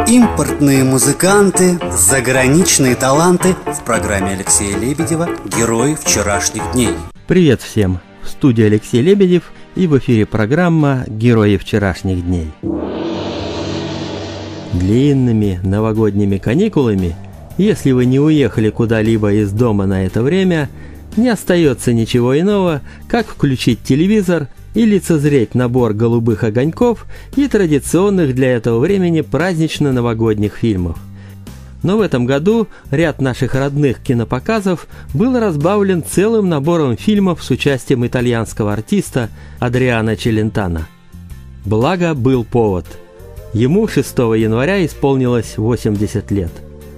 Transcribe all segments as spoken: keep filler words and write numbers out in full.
Импортные музыканты, заграничные таланты в программе Алексея Лебедева «Герои вчерашних дней». Привет всем! В студии Алексей Лебедев и в эфире программа «Герои вчерашних дней». Длинными новогодними каникулами, если вы не уехали куда-либо из дома на это время, не остается ничего иного, как включить телевизор и лицезреть набор голубых огоньков и традиционных для этого времени празднично-новогодних фильмов. Но в этом году ряд наших родных кинопоказов был разбавлен целым набором фильмов с участием итальянского артиста Адриано Челентано. Благо был повод. Ему шестого января исполнилось восемьдесят лет.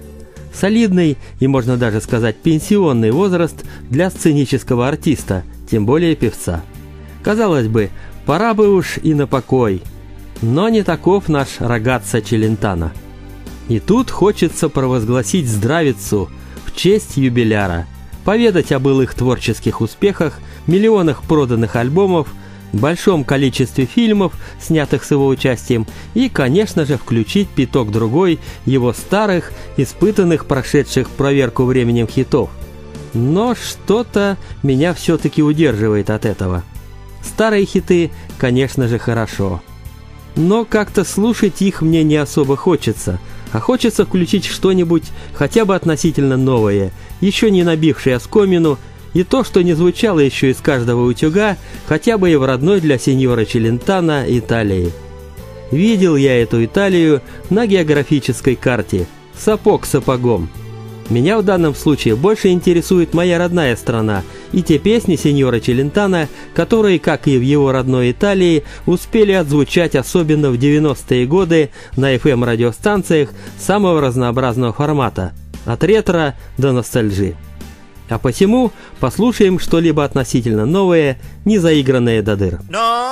Солидный и, можно даже сказать, пенсионный возраст для сценического артиста, тем более певца. Казалось бы, пора бы уж и на покой, но не таков наш рагаццо Челентано. И тут хочется провозгласить здравицу в честь юбиляра, поведать о былых творческих успехах, миллионах проданных альбомов, большом количестве фильмов, снятых с его участием, и, конечно же, включить пяток-другой его старых, испытанных, прошедших проверку временем хитов. Но что-то меня все-таки удерживает от этого. Старые хиты, конечно же, хорошо. Но как-то слушать их мне не особо хочется, а хочется включить что-нибудь хотя бы относительно новое, еще не набившее оскомину, и то, что не звучало еще из каждого утюга, хотя бы и в родной для сеньора Челентано Италии. Видел я эту Италию на географической карте, сапог сапогом. Меня в данном случае больше интересует моя родная страна и те песни сеньора Челентано, которые, как и в его родной Италии, успели отзвучать особенно в девяностые годы на эф эм-радиостанциях самого разнообразного формата, от ретро до ностальжи. А посему послушаем что-либо относительно новое, не заигранное до дыр.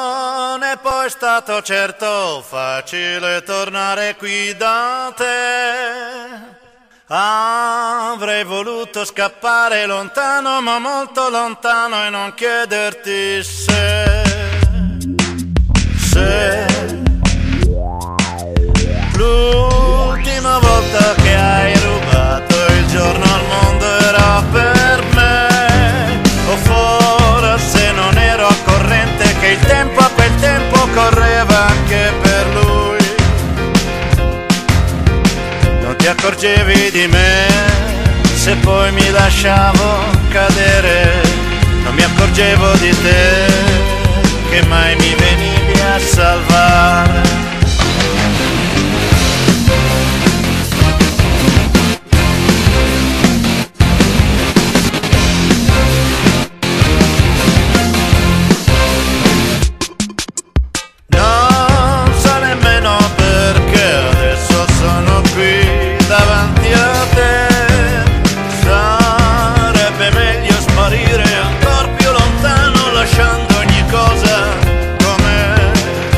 Non è poi stato certo facile tornare qui da te. Avrei voluto scappare lontano, ma molto lontano, e non chiederti se, se l'ultima volta che hai rubato il giorno al mondo era per me, o forse non ero al corrente che il tempo a quel tempo correva anche per lui. Non ti accorgevi di me se poi mi lasciavo cadere, non mi accorgevo di te che mai mi venivi a salvare. Davanti a te sarebbe meglio sparire ancora più lontano, lasciando ogni cosa com'è.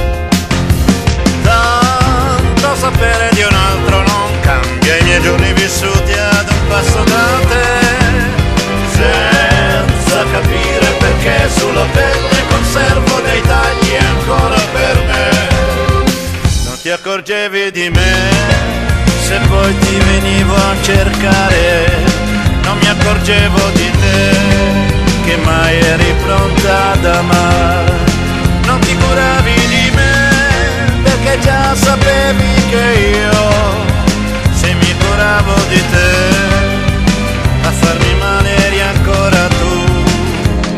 Tanto sapere di un altro non cambia i miei giorni vissuti ad un passo da te, senza capire perché sulla pelle conservo dei tagli ancora per me. Non ti accorgevi di me se poi ti venivo a cercare, non mi accorgevo di te che mai eri pronta ad amare. Non ti curavi di me perché già sapevi che io, se mi curavo di te, a farmi male eri ancora tu.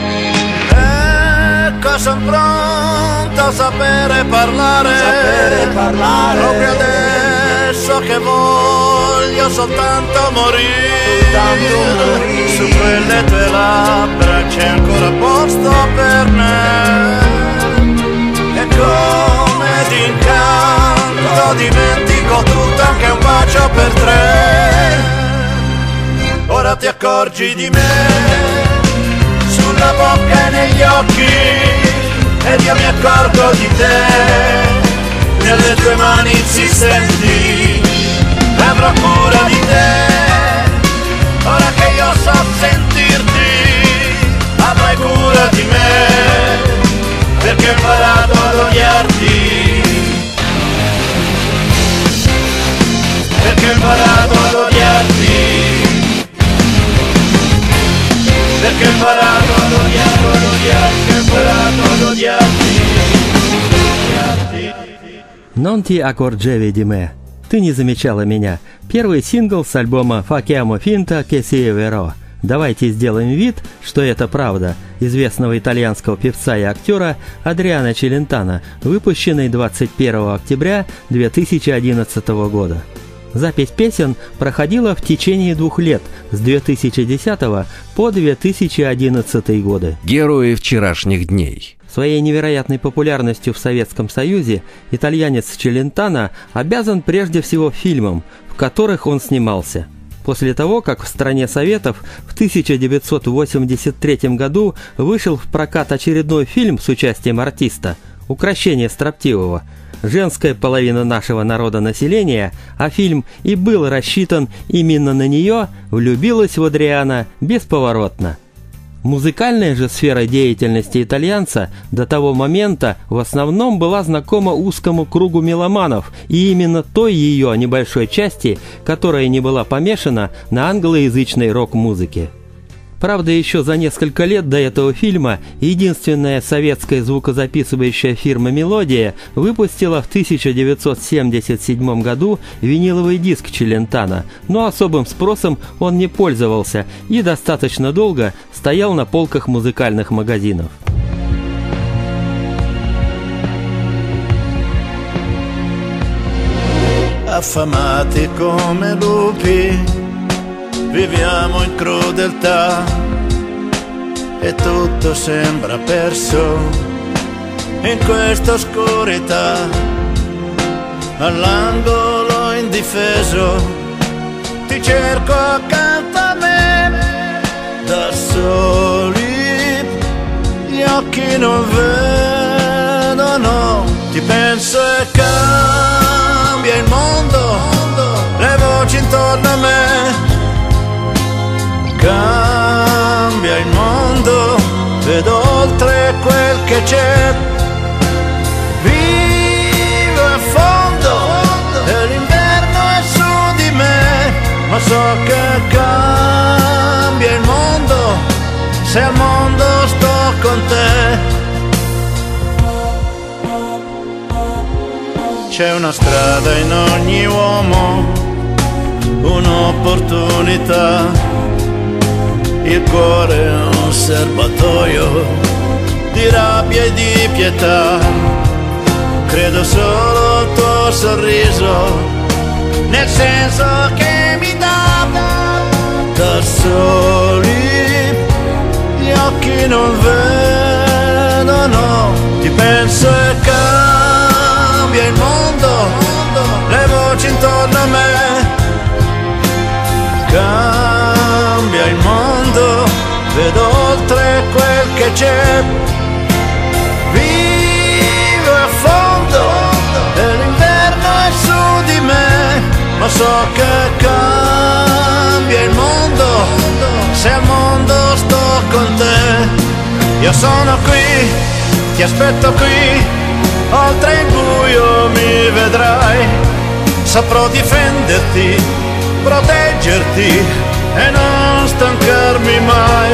Ecco, son pronto a sapere parlare, sapere parlare proprio adesso che voglio soltanto morire, soltanto morire. Su quelle tue labbra c'è ancora posto per me, e come d'incanto dimentico tutto, anche un bacio per tre. Ora ti accorgi di me sulla bocca e negli occhi, ed io mi accorgo di te nelle tue mani insistenti. Avrò cura di te, ora che io so sentirti, avrai cura di me, perché ho imparato ad odiarti. odiarti, perché ho imparato ad odiarti, ad odiarti, ho imparato ad odiarti, odiarti. Non ti accorgevi di me. Ты не замечала меня. Первый сингл с альбома «Facciamo finta che sia vero». Давайте сделаем вид, что это правда, известного итальянского певца и актера Адриано Челентано, выпущенный двадцать первого октября две тысячи одиннадцатого года. Запись песен проходила в течение двух лет, с две тысячи десятого по две тысячи одиннадцатый годы. Герои вчерашних дней. Своей невероятной популярностью в Советском Союзе итальянец Челентано обязан прежде всего фильмам, в которых он снимался. После того, как в стране Советов в тысяча девятьсот восемьдесят третьем году вышел в прокат очередной фильм с участием артиста «Укрощение строптивого», женская половина нашего народа населения, а фильм и был рассчитан именно на нее, влюбилась в Адриано бесповоротно. Музыкальная же сфера деятельности итальянца до того момента в основном была знакома узкому кругу меломанов и именно той ее небольшой части, которая не была помешана на англоязычной рок-музыке. Правда, еще за несколько лет до этого фильма единственная советская звукозаписывающая фирма «Мелодия» выпустила в тысяча девятьсот семьдесят седьмом году виниловый диск Челентано, но особым спросом он не пользовался и достаточно долго стоял на полках музыкальных магазинов. Affamati come lupi, viviamo in crudeltà e tutto sembra perso in questa oscurità. All'angolo indifeso ti cerco accanto a me, da soli gli occhi non vedono, ti penso e cambia il mondo, le voci intorno a me. Cambia il mondo, vedo oltre quel che c'è. Vivo a fondo e l'inverno è su di me, ma so che cambia il mondo se al mondo sto con te. C'è una strada in ogni uomo, un'opportunità. Il cuore è un serbatoio di rabbia e di pietà. Credo solo al tuo sorriso, nel senso che mi dà. Da soli gli occhi non vedono, ti penso e cambia il mondo, le voci intorno a me. Cambia il mondo, vedo oltre quel che c'è. Vivo a fondo e l'inverno è su di me, ma so che cambia il mondo se al mondo sto con te. Io sono qui, ti aspetto qui, oltre il buio mi vedrai. Saprò difenderti, proteggerti e non stancarmi mai.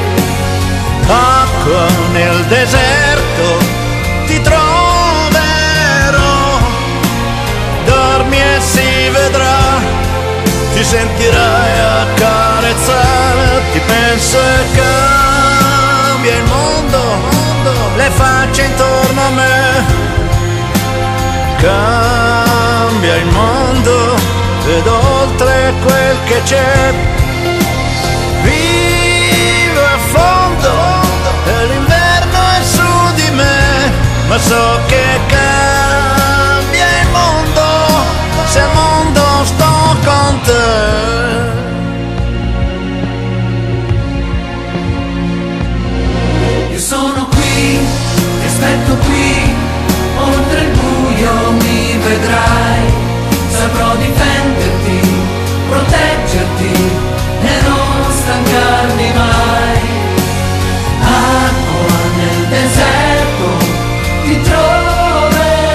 Acqua nel deserto ti troverò, dormi e si vedrà, ti sentirai accarezzare, ti penso e cambia il mondo, le facce intorno a me. Cambia il mondo, vedo oltre quel che c'è. Vivo a fondo e l'inverno è su di me, ma so che cambia il mondo se al mondo sto con te. Io sono qui, ti aspetto qui, oltre il buio mi vedrai. Saprò difenderti, proteggerti e non stancarmi mai. Acqua nel deserto ti troverò,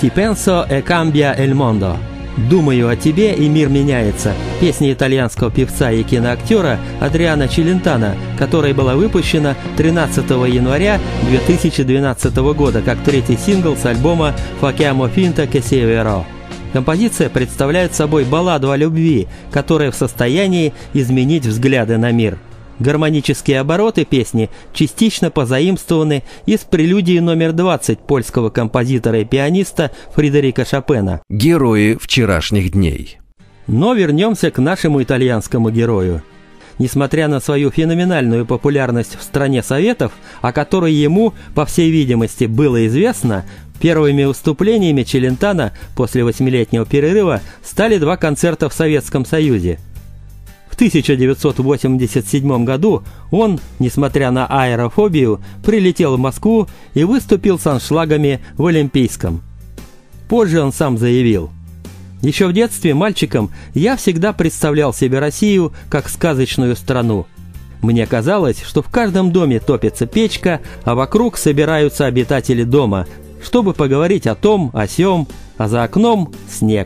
Ci penso e cambia il mondo. Думаю о тебе, и мир меняется. Песня итальянского певца и киноактера Адриано Челентано, которая была выпущена тринадцатого января две тысячи двенадцатого года как третий сингл с альбома «Fa chiamo finta che sia vero». Композиция представляет собой балладу о любви, которая в состоянии изменить взгляды на мир. Гармонические обороты песни частично позаимствованы из прелюдии номер двадцать польского композитора и пианиста Фридерика Шопена. Герои вчерашних дней. Но вернемся к нашему итальянскому герою. Несмотря на свою феноменальную популярность в стране Советов, о которой ему, по всей видимости, было известно, первыми выступлениями Челентано после восьмилетнего перерыва стали два концерта в Советском Союзе. В тысяча девятьсот восемьдесят седьмом году он, несмотря на аэрофобию, прилетел в Москву и выступил с аншлагами в Олимпийском. Позже он сам заявил: «Еще в детстве мальчиком я всегда представлял себе Россию как сказочную страну. Мне казалось, что в каждом доме топится печка, а вокруг собираются обитатели дома, чтобы поговорить о том, о сём, а за окном снег.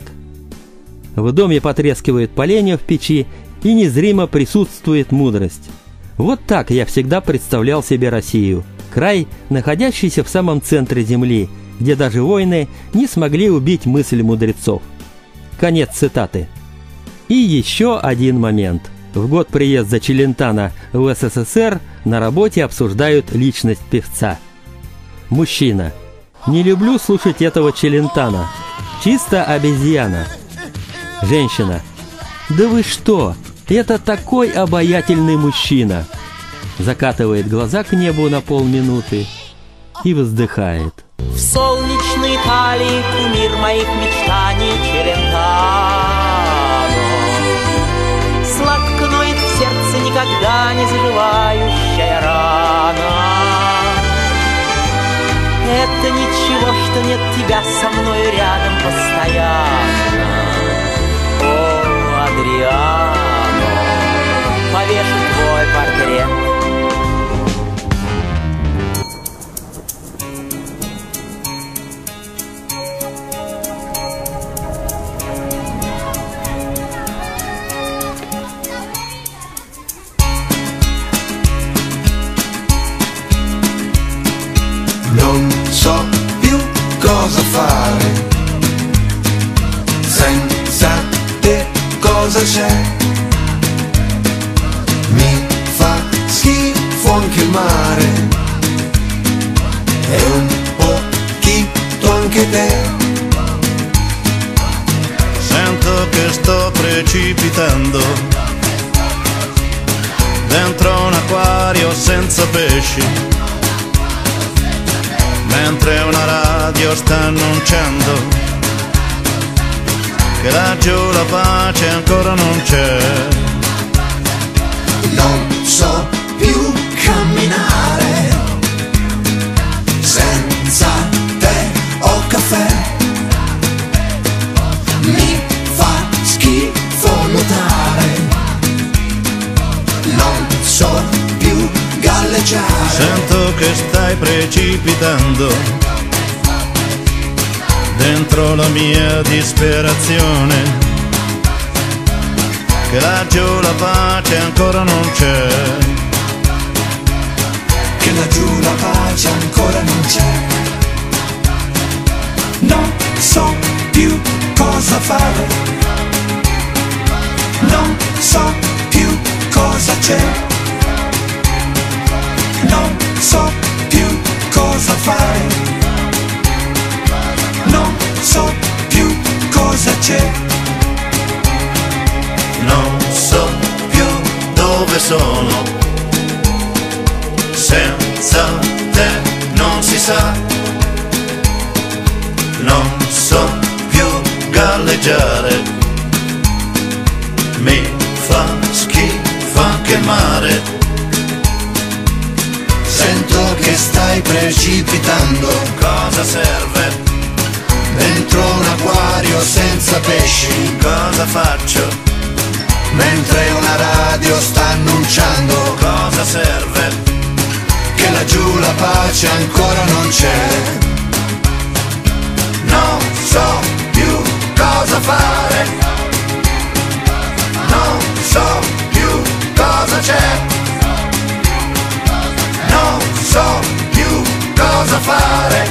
В доме потрескивают поленья в печи, и незримо присутствует мудрость. Вот так я всегда представлял себе Россию. Край, находящийся в самом центре земли, где даже войны не смогли убить мысль мудрецов». Конец цитаты. И еще один момент. В год приезда Челентано в СССР на работе обсуждают личность певца. Мужчина: «Не люблю слушать этого Челентано. Чисто обезьяна». Женщина: «Да вы что? Это такой обаятельный мужчина!» Закатывает глаза к небу на полминуты и вздыхает. В солнечной Италии кумир моих мечтаний Челентано. Сладко ноет в сердце никогда не заживающая рана. Это ничего, что нет тебя со мною рядом постоянно. О, Адриано, повешу твой портрет. Non so più cosa fare, senza te cosa c'è? Mi fa schifo anche il mare e un pochino anche te. Sento che sto precipitando dentro un acquario senza pesci, mentre una radio sta annunciando che laggiù la pace ancora non c'è. Non so più camminare senza te o caffè. Mi fa schifo nuotare, non so più galleggiare. Sento che stai precipitando dentro la mia disperazione, che laggiù la pace ancora non c'è. Che laggiù la pace ancora non c'è. Non so più cosa fare, non so più cosa c'è. Non so più cosa fare, non so più cosa c'è. Non so più dove sono, senza te non si sa. Non so più galleggiare, mi fa schifo anche il mare. Sento che stai precipitando, Cosa serve? dentro un acquario senza pesci, Cosa faccio? mentre una radio sta annunciando Cosa serve? che laggiù la pace ancora non c'è. Non so più cosa fare, non so più cosa c'è, non so più cosa fare,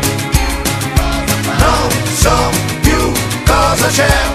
non so più cosa c'è.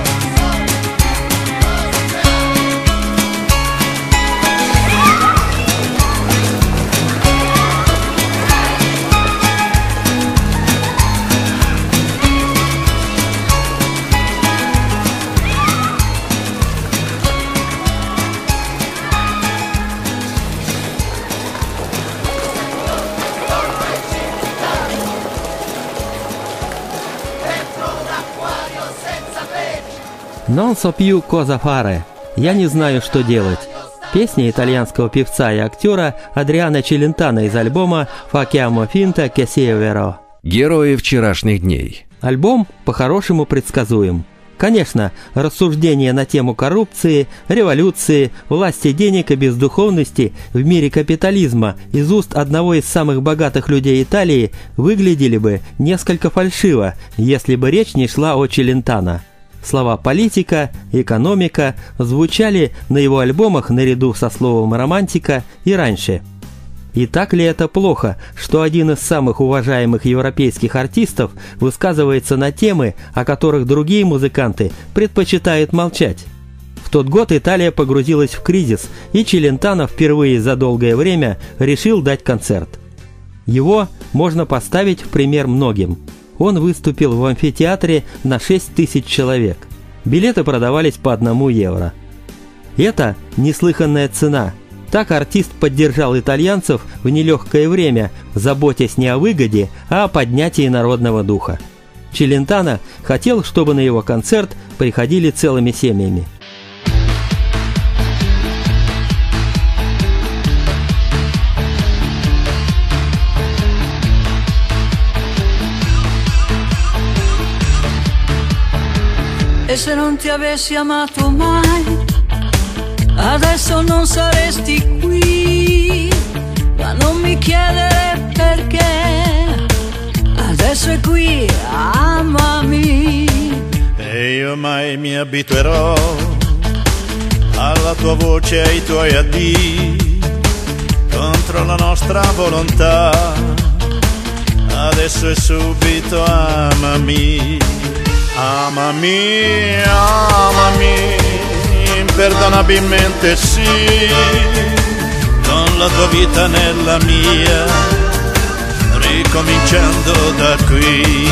«Non so più cosa fare» – «Я не знаю, что делать». Песня итальянского певца и актера Адриано Челентано из альбома «Facciamo finta che sia vero». Герои вчерашних дней. Альбом по-хорошему предсказуем. Конечно, рассуждения на тему коррупции, революции, власти денег и бездуховности в мире капитализма из уст одного из самых богатых людей Италии выглядели бы несколько фальшиво, если бы речь не шла о Челентано. Слова «политика», «экономика» звучали на его альбомах наряду со словом «романтика» и раньше. И так ли это плохо, что один из самых уважаемых европейских артистов высказывается на темы, о которых другие музыканты предпочитают молчать? В тот год Италия погрузилась в кризис, и Челентано впервые за долгое время решил дать концерт. Его можно поставить в пример многим. Он выступил в амфитеатре на шесть тысяч человек. Билеты продавались по одному евро. Это неслыханная цена. Так артист поддержал итальянцев в нелегкое время, заботясь не о выгоде, а о поднятии народного духа. Челентано хотел, чтобы на его концерт приходили целыми семьями. E se non ti avessi amato mai, adesso non saresti qui. Ma non mi chiedere perché, adesso è qui, amami. E io mai mi abituerò alla tua voce e ai tuoi addii, contro la nostra volontà. Adesso è subito, amami. Amami, amami, imperdonabilmente sì, con la tua vita nella mia, ricominciando da qui.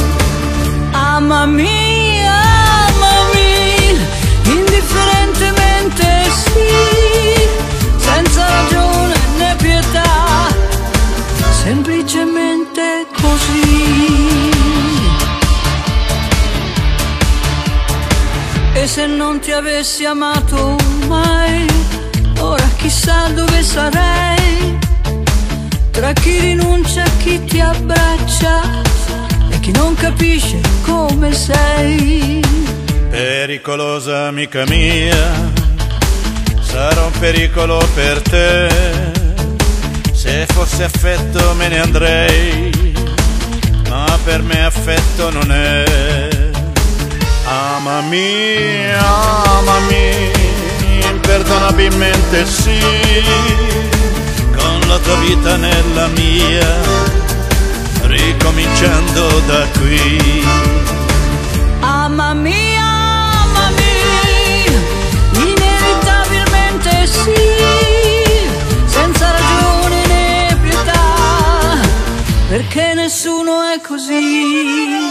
Amami, amami, indifferentemente sì, senza ragione né pietà, semplicemente così. E se non ti avessi amato mai, ora chissà dove sarei, tra chi rinuncia, chi ti abbraccia e chi non capisce come sei. Pericolosa amica mia, sarò un pericolo per te, se fosse affetto me ne andrei, ma per me affetto non è. Amami, amami, imperdonabilmente sì, con la tua vita nella mia, ricominciando da qui. Amami, amami, inevitabilmente sì, senza ragione né pietà, perché nessuno è così.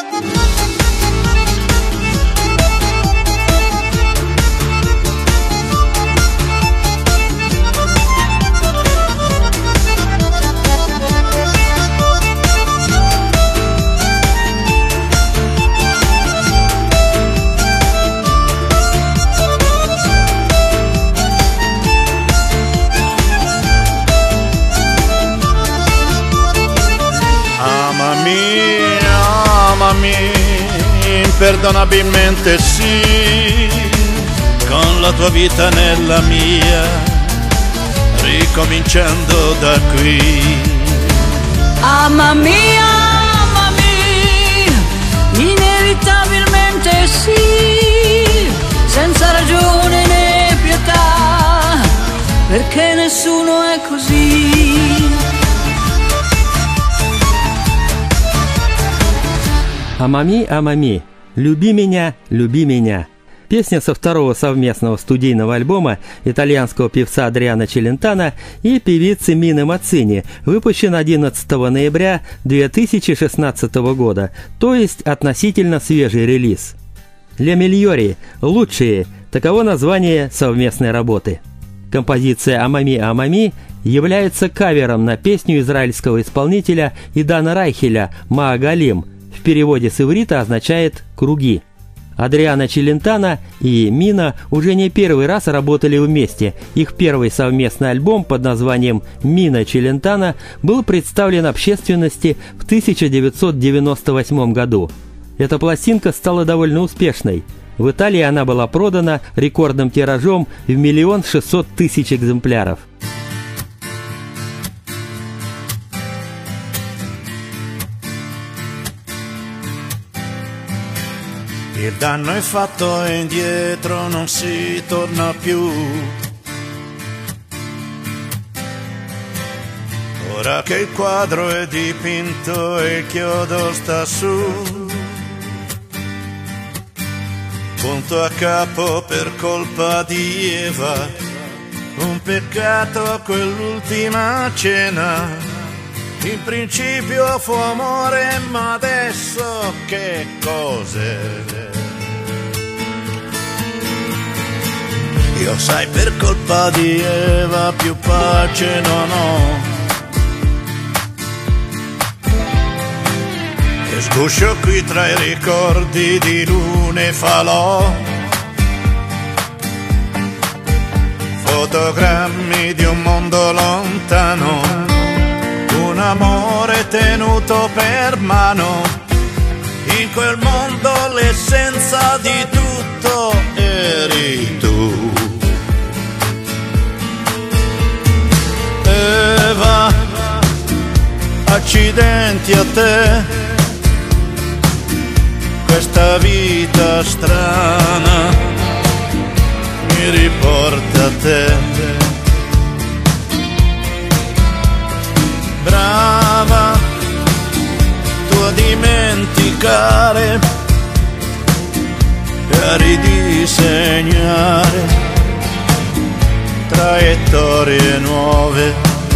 Imperdonabilmente sì, con la tua vita nella mia, ricominciando da qui. Amami, amami, sì, senza ragione né pietà, perché nessuno è così. «Амами, амами, люби меня, люби меня». Песня со второго совместного студийного альбома итальянского певца Адриано Челентано и певицы Мины Мацини, выпущен одиннадцатого ноября две тысячи шестнадцатого года, то есть относительно свежий релиз. «Ля Мильори» – «Лучшие» – таково название совместной работы. Композиция «Амами, амами» является кавером на песню израильского исполнителя Идана Райхеля «Маагалим», в переводе с иврита означает «круги». Адриано Челентано и Мина уже не первый раз работали вместе. Их первый совместный альбом под названием «Мина Челентано» был представлен общественности в тысяча девятьсот девяносто восьмом году. Эта пластинка стала довольно успешной. В Италии она была продана рекордным тиражом в миллион шестьсот тысяч экземпляров. Il danno è fatto e indietro non si torna più. Ora che il quadro è dipinto e il chiodo sta su, punto a capo per colpa di Eva, un peccato quell'ultima cena. In principio fu amore, ma adesso che cos'è? Io sai per colpa di Eva più pace non ho, e sguscio qui tra i ricordi di lune e falò, fotogrammi di un mondo lontano, un amore tenuto per mano, in quel mondo l'essenza di tutto eri tu. Eva, accidenti a te, questa vita strana mi riporta a te. Brava tu a dimenticare e a ridisegnare traiettorie nuove.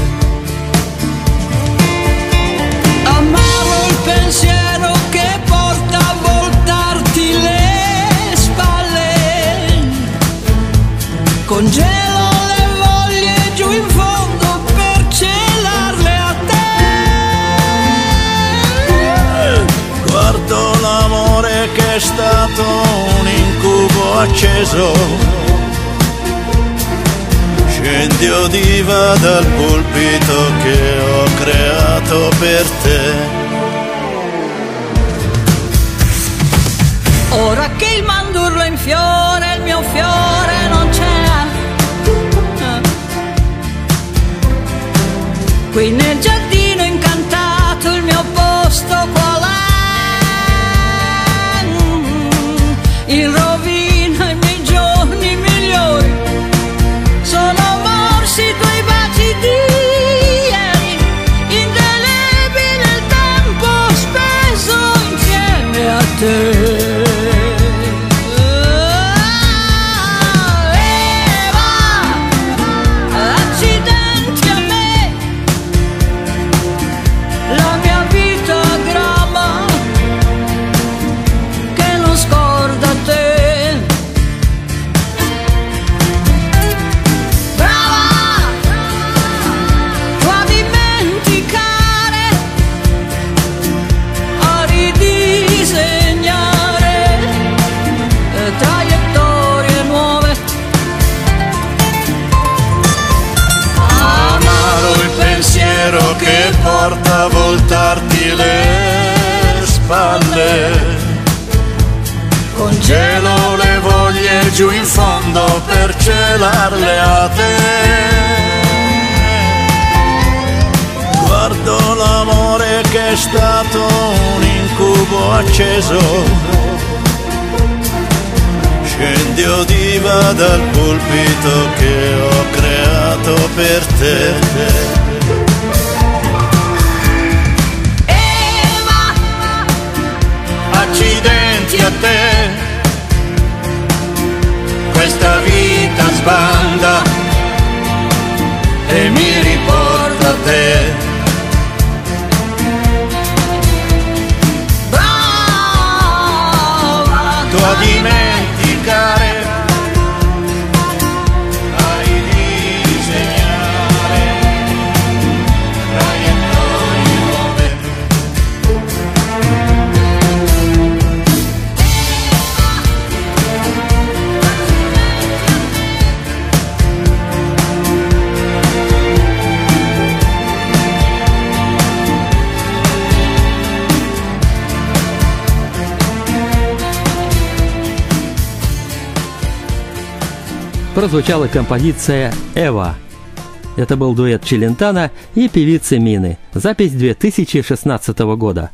Amavo il pensiero che porta a voltarti le spalle, congelo le voglie giù in fondo per celarle a te. Guardo l'amore che è stato un incubo acceso, scendi o diva dal pulpito che ho creato per te. Ora che il mandorlo è in fiore, il mio fiore non c'è, qui nel giardino incantato il mio posto qual è? In rovina i miei giorni migliori sono morsi i tuoi baci di ieri, indelebile il tempo speso insieme a te. Che porta a voltarti le spalle, congelo le voglie giù in fondo per celarle a te. Guardo l'amore che è stato un incubo acceso, Scendi o diva dal pulpito che ho creato per te. Eva, Accidenti a te, questa vita sbanda e mi riporta a te. brava, Tu a dimenticare, a ridisegnare traiettorie nuove. Прозвучала композиция «Эва». Это был дуэт Челентано и певицы Мины. Запись две тысячи шестнадцатого года.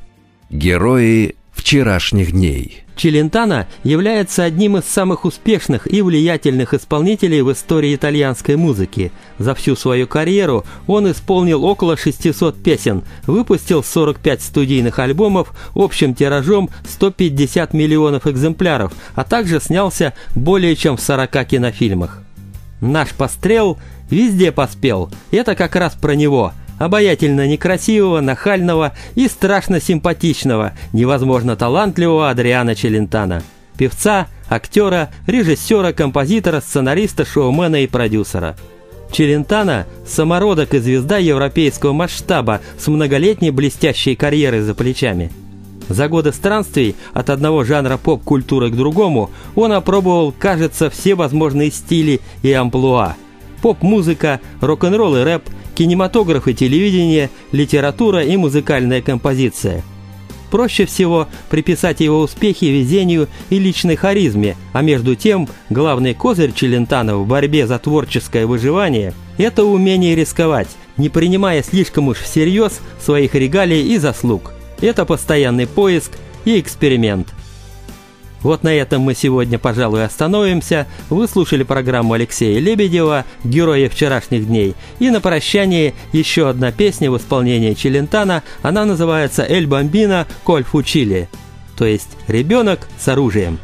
Герои вчерашних дней. Челентано является одним из самых успешных и влиятельных исполнителей в истории итальянской музыки. За всю свою карьеру он исполнил около шестисот песен, выпустил сорок пять студийных альбомов общим тиражом сто пятьдесят миллионов экземпляров, а также снялся более чем в сорока кинофильмах. «Наш пострел» везде поспел. Это как раз про него. Обаятельно некрасивого, нахального и страшно симпатичного, невозможно талантливого Адриано Челентано. Певца, актера, режиссера, композитора, сценариста, шоумена и продюсера. Челентано – самородок и звезда европейского масштаба с многолетней блестящей карьерой за плечами. За годы странствий от одного жанра поп-культуры к другому он опробовал, кажется, все возможные стили и амплуа. Поп-музыка, рок-н-ролл и рэп, кинематограф и телевидение, литература и музыкальная композиция. Проще всего приписать его успехи везению и личной харизме, а между тем главный козырь Челентано в борьбе за творческое выживание – это умение рисковать, не принимая слишком уж всерьез своих регалий и заслуг. Это постоянный поиск и эксперимент. Вот на этом мы сегодня, пожалуй, остановимся. Вы слушали программу Алексея Лебедева «Герои вчерашних дней». И на прощание еще одна песня в исполнении Челентано. Она называется «Эль бамбино коль фучиле», то есть «Ребенок с оружием».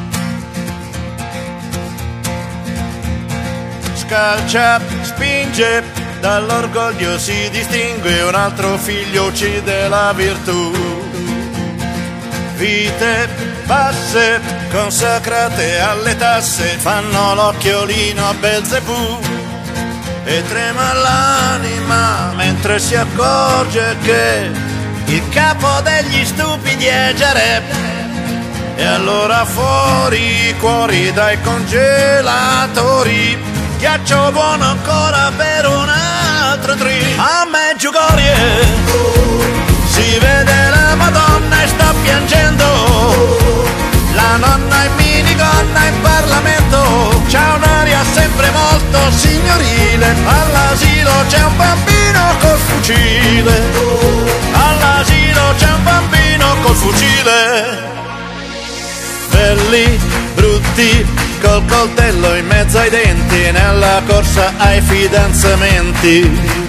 Scalcia, spinge, dall'orgoglio si distingue, un altro figlio uccide la virtù. Vite basse, consacrate alle tasse, fanno l'occhiolino a Belzebù. E trema l'anima mentre si accorge che il capo degli stupidi è Giareb. E allora fuori i cuori dai congelatori, ghiaccio buono ancora per un altro trip. A Medjugorje si vede la Madonna e sta piangendo, la nonna in minigonna in Parlamento, c'ha un'aria sempre molto signorile. All'asilo c'è un bambino col fucile, all'asilo c'è un bambino col fucile. Belli, brutti, col coltello in mezzo ai denti, nella corsa ai fidanzamenti.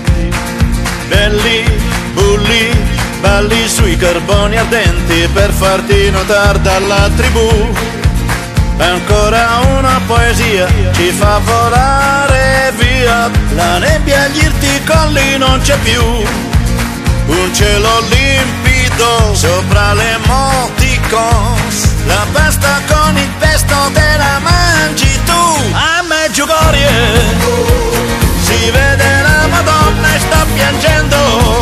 Belli, bulli, balli sui carboni ardenti per farti notare dalla tribù. E ancora una poesia ci fa volare via, la nebbia agli irti colli non c'è più. Un cielo limpido sopra le emoticons, la pasta con il pesto te la mangi tu. A Medjugorje si vede la Madonna e sta piangendo,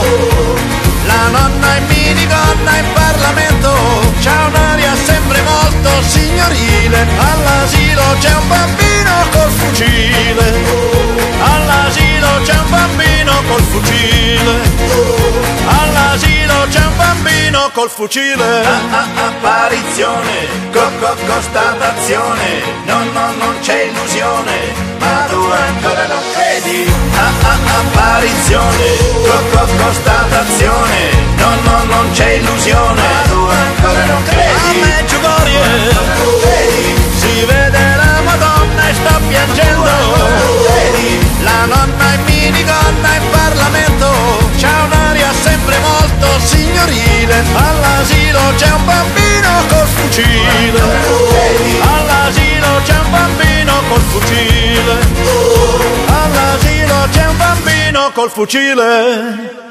la nonna in minigonna in Parlamento, c'ha un'aria sempre molto signorile. All'asilo c'è un bambino col fucile, all'asilo c'è un bambino col fucile, all'asilo c'è un bambino col fucile. Ah, ah, apparizione, co, co, constatazione, no, no, non c'è illusione, ma tu ancora non credi. Ah, ah, apparizione, co, co, constatazione, no, no, non c'è illusione, ma tu ancora non credi. A Medjugorje si vede minorile, all'asilo c'è un bambino col fucile, all'asilo c'è un bambino col fucile, all'asilo c'è un bambino col fucile.